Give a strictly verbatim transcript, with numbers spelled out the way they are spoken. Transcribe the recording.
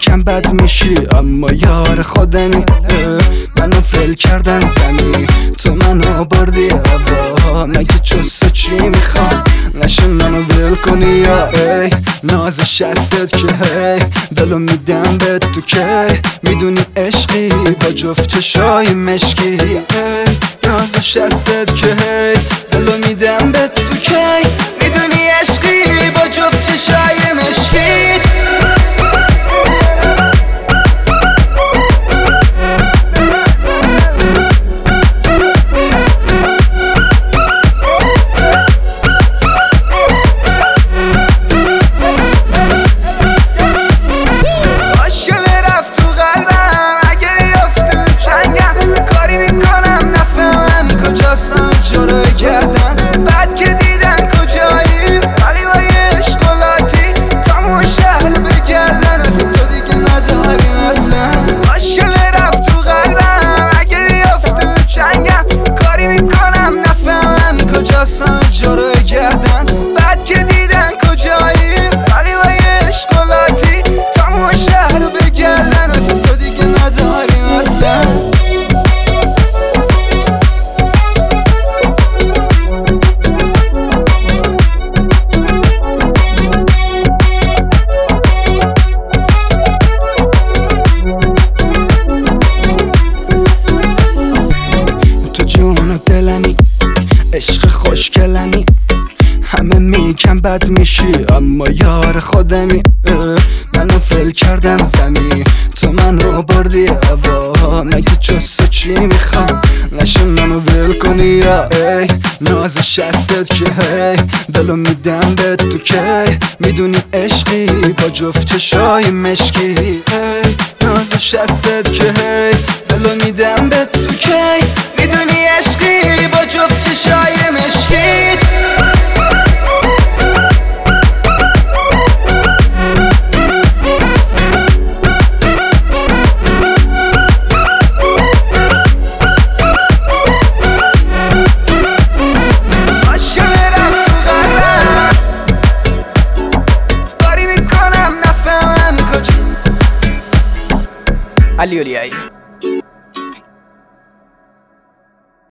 یکم بد میشی اما یار خودمی. منو فل کردن زمین تو منو بردی هوا، مگه جز چی میخوام نشه منو ول کنی یا ای نازش هستت که هی دلو میدم به تو که میدونی عشقی با جفت چشای مشکی. ای نازش هستت که هی دلو میدم به تو که میدونی عشقی با جفت چشای مشکیت. بعد که دیدن کجایی قلیبای اشکالاتی تمام شهر بگردن از تو دیگه نداریم اصلا. مشکل رفت تو قلبم اگه بیافته چنگم کاری میکنم نفهمن کجاستم جارو گردن. بعد که دیدن کجایی قلیبای اشکالاتی تمام شهر بگردن از تو دیگه نداریم اصلا. دلمی عشق خوشگلمی همه میگن بد میشی اما یار خودمی. منو فل کردن زمین تو منو بردی هوا، مگه جز چی میخوام نشه منو ول کنی یا ای نازش هستت که هی دلو میدم به تو که میدونی عشقی با جفت چشای مشکی. ای نازش هستت که هی دلو میدم به تو که میدونی عشقی با جفت چشای مشکیت. علی اولیایی